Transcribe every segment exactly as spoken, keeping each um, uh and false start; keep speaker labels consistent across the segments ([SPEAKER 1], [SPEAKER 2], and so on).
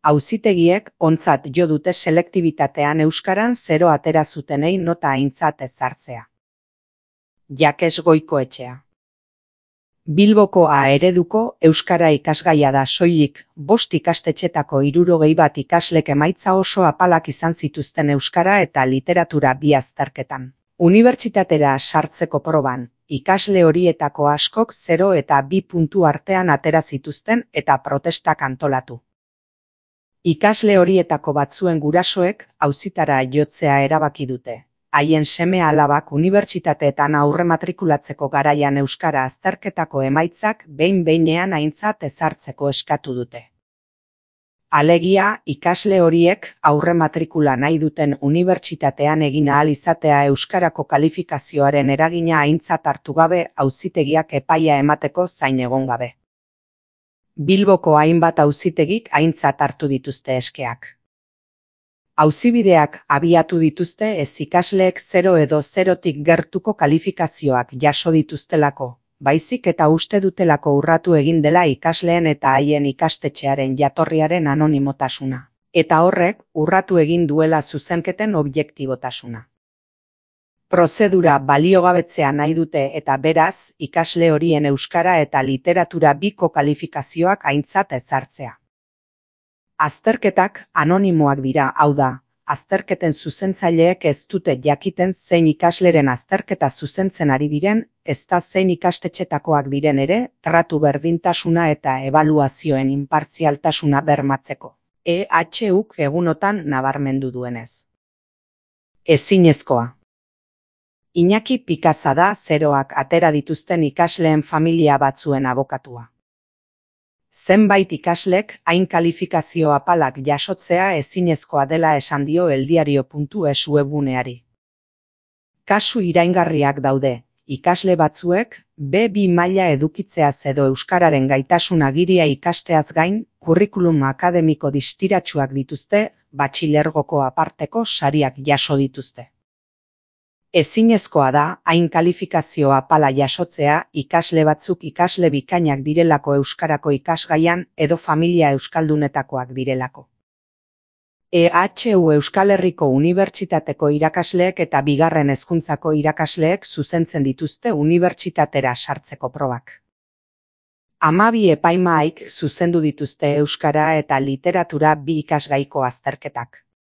[SPEAKER 1] Auzitegiek ontzat jo dute selektibitatean euskaran zero atera zutenei nota aintzat ezartzea. Jakes Goikoetxea. Bilboko A ereduko euskara ikasgaia da soilik, bost ikastetxetako hirurogei bat ikaslek emaitza oso apalak izan zituzten euskara eta literatura bi azterketan. Unibertsitatera sartzeko proban, ikasle horietako askok zero eta bi puntu artean atera zituzten eta protestak antolatu. Ikasle horietako batzuen gurasoek auzitara jotzea erabaki dute. Haien seme alabak unibertsitateetan aurrematrikulatzeko garaian euskara azterketako emaitzak behin-behinean aintzat ezartzeko eskatu dute. Alegia, ikasle horiek aurrematrikula nahi duten unibertsitatean egin ahal izatea euskarako kalifikazioaren eragina aintzat hartu gabe auzitegiak epaia emateko zain egon gabe. Bilboko hainbat auzitegik aintzat hartu dituzte eskeak. Auzibideak abiatu dituzte ez ikasleek zero edo zerotik gertuko kalifikazioak jaso dituztelako, baizik eta uste dutelako urratu egin dela ikasleen eta haien ikastetxearen jatorriaren anonimotasuna. Eta horrek urratu egin duela zuzenketen objektibotasuna. Prozedura baliogabetzea nahi dute eta beraz, ikasle horien euskara eta literatura biko kalifikazioak aintzat ezartzea. Azterketak anonimoak dira, hau da, azterketen zuzentzaileek ez dute jakiten zein ikasleren azterketa zuzentzen ari diren, ezta zein ikastetxetakoak diren ere, tratu berdintasuna eta ebaluazioen inpartzialtasuna bermatzeko. E H Uk egunotan nabarmendu duenez. Ezinezkoa. Iñaki Pikaza da zeroak atera dituzten ikasleen familia batzuen abokatua. Zenbait ikaslek hain kalifikazio apalak jasotzea ezinezkoa dela esan dio eldiario puntu es webuneari. Kasu iraingarriak daude, ikasle batzuek be bi maila edukitzeaz edo euskararen gaitasun agiria ikasteaz gain, kurrikulum akademiko distiratsuak dituzte, batxilergoko aparteko sariak jaso dituzte. Ezinezkoa da, hain kalifikazio apala jasotzea ikasle batzuk ikasle bikainak direlako euskarako ikasgaian edo familia euskaldunetakoak direlako. E H U Euskal Herriko Unibertsitateko irakasleek eta bigarren hezkuntzako irakasleek zuzentzen dituzte unibertsitatera sartzeko probak. Hamabi epaimahaik zuzendu dituzte euskara eta literatura bi ikasgaiko azterketak.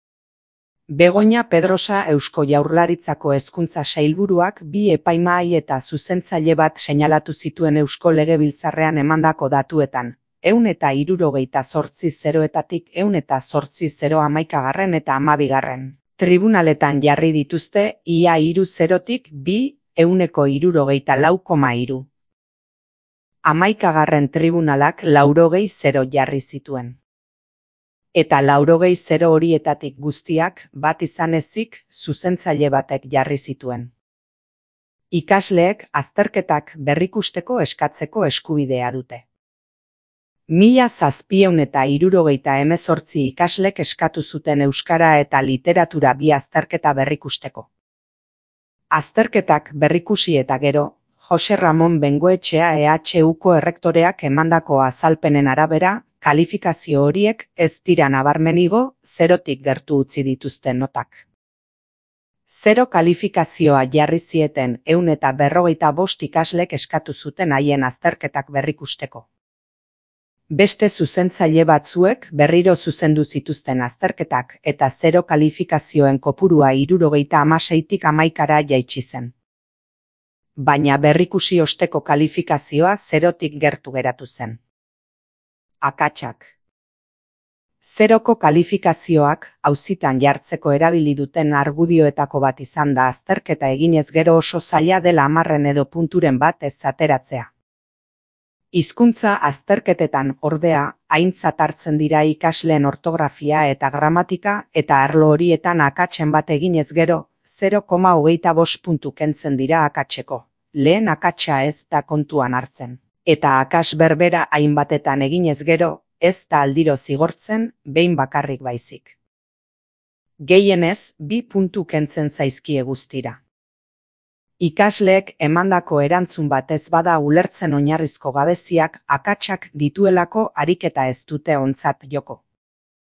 [SPEAKER 1] Begoña Pedrosa Eusko Jaurlaritzako hezkuntza sailburuak bi epaimahai eta zuzentzaile bat seinalatu zituen Eusko Legebiltzarrean emandako datuetan, ehun eta hirurogeita zortzi zeroetatik ehun eta zortzi zero hamaikagarren eta hamabigarren. Tribunaletan jarri dituzte ia hiru zerotik bi ehuneko hirurogeita lau koma hiru. Hamaikagarren tribunalak laurogei zero jarri zituen. Eta laurogei zero horietatik guztiak bat izan ezik zuzentzaile batek jarri zituen. Ikasleek azterketak berrikusteko eskatzeko eskubidea dute. Mila zazpiehun eta hirurogeita hemezortzi ikaslek eskatu zuten euskara eta literatura bi azterketa berrikusteko. Azterketak berrikusi eta gero, Jose Ramon Bengoetxea E H Uko errektoreak emandako azalpenen arabera, kalifikazio horiek ez dira nabarmenigo, zerotik gertu utzi dituzten notak. Zero kalifikazioa jarri zieten ehun eta berrogeita bost ikaslek eskatu zuten haien azterketak berrikusteko. Beste zuzentzaile batzuek berriro zuzendu zituzten azterketak eta zero kalifikazioen kopurua hirurogeita hamaseitik hamaikara jaitsi zen. Baina berrikusi osteko kalifikazioa zerotik gertu geratu zen. Akatsak. Zeroko kalifikazioak auzitan jartzeko erabili duten argudioetako bat izan da azterketa eginez gero oso zaila dela hamarren edo punturen bat ez ateratzea. Hizkuntza azterketetan ordea aintzat hartzen dira ikasleen ortografia eta gramatika eta arlo horietan akatsen bat eginez gero zero koma hogeita bost puntu kentzen dira akatseko. Lehen akatsa ez da kontuan hartzen. Eta akats berbera hainbatetan eginez gero, ez da aldiro zigortzen, behin bakarrik baizik. Gehienez, bi puntu kentzen zaizkie guztira. Ikasleek emandako erantzun bat ez bada ulertzen oinarrizko gabeziak akatsak dituelako ariketa ez dute ontzat joko.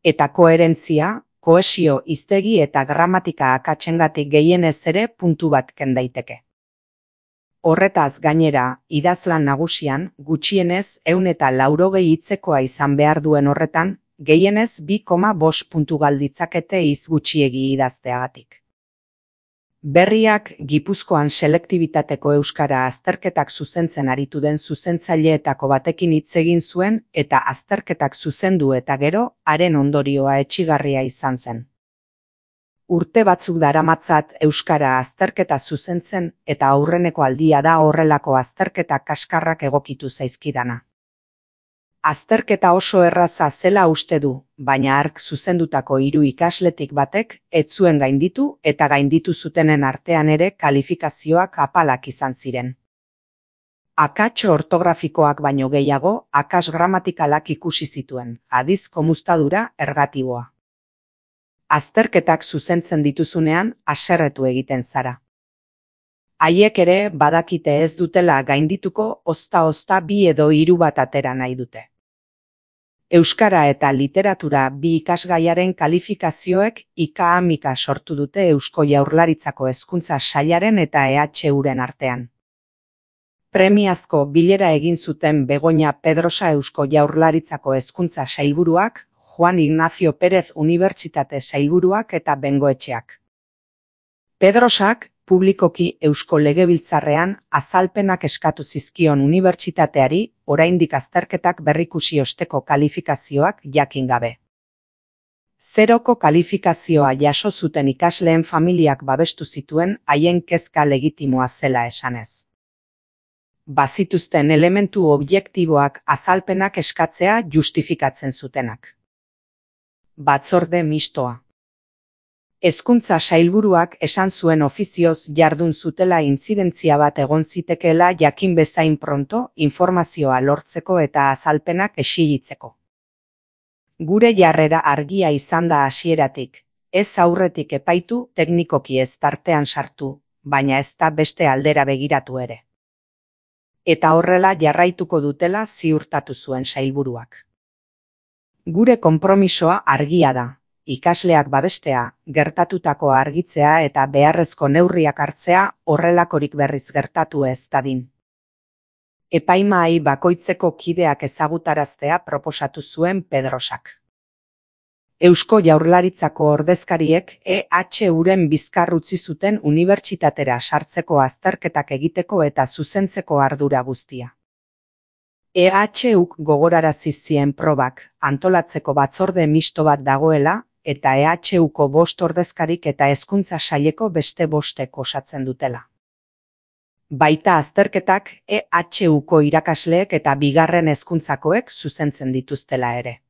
[SPEAKER 1] Eta koherentzia, kohesio hiztegi eta gramatika akatsengatik gehienez ere puntu bat ken daiteke. Horretaz gainera, idazlan nagusian, gutxienez ehun eta laurogei hitzekoa izan behar duen horretan, gehienez bi koma bost puntu galditzakete hitz gutxiegi idazteagatik. Berriak Gipuzkoan selektibitateko euskara azterketak zuzentzen aritu den zuzentzaileetako batekin hitz egin zuen eta azterketak zuzendu eta gero, haren ondorioa etsigarria izan zen. Urte batzuk daramatzat euskara azterketa zuzentzen eta aurreneko aldia da horrelako azterketa kaskarrak egokitu zaizkidana. Azterketa oso erraza zela uste du, baina hark zuzendutako hiru ikasletik batek ez zuen gainditu eta gainditu zutenen artean ere kalifikazioak apalak izan ziren. Akats ortografikoak baino gehiago, akats gramatikalak ikusi zituen, adizko muztadura ergatiboa. Azterketak zuzentzen dituzunean, haserretu egiten zara. Haiek ere badakite ez dutela gaindituko ozta-ozta bi edo hiru bat atera nahi dute. Euskara eta literatura bi ikasgaiaren kalifikazioek ika-amika sortu dute Eusko Jaurlaritzako Hezkuntza Sailaren eta E H Uren artean. Premiazko bilera egin zuten Begoña Pedrosa Eusko Jaurlaritzako Hezkuntza Sailburuak, Juan Ignacio Pérez Unibertsitate Sailburuak eta Bengoetxeak. Pedrosak, publikoki Eusko Legebiltzarrean azalpenak eskatu zizkion unibertsitateari oraindik azterketak berrikusi osteko kalifikazioak jakin gabe. Zeroko kalifikazioa jaso zuten ikasleen familiak babestu zituen haien kezka legitimoa zela esanez. Bazituzten elementu objektiboak azalpenak eskatzea justifikatzen zutenak. Batzorde mistoa. Hezkuntza Sailburuak esan zuen ofizioz jardun zutela intzidentzia bat egon zitekeela jakin bezain pronto informazioa lortzeko eta azalpenak exilitzeko. Gure jarrera argia izan da hasieratik, ez aurretik epaitu teknikoki ez tartean sartu, baina ez da beste aldera begiratu ere. Eta horrela jarraituko dutela ziurtatu zuen Sailburuak. Gure konpromisoa argia da. Ikasleak babestea, gertatutakoa argitzea eta beharrezko neurriak hartzea horrelakorik berriz gertatu ez dadin. Epaimahai bakoitzeko kideak ezagutaraztea proposatu zuen Pedrosak. Eusko Jaurlaritzako ordezkariek E H Uren bizkar utzi zuten unibertsitatera sartzeko azterketak egiteko eta zuzentzeko ardura guztia. E H Uk gogorarazi zien probak antolatzeko batzorde misto bat dagoela, eta E H Uko bost ordezkarik eta Hezkuntza Saileko beste bostek osatzen dutela. Baita azterketak E H Uko irakasleek eta bigarren hezkuntzakoek zuzentzen dituztela ere.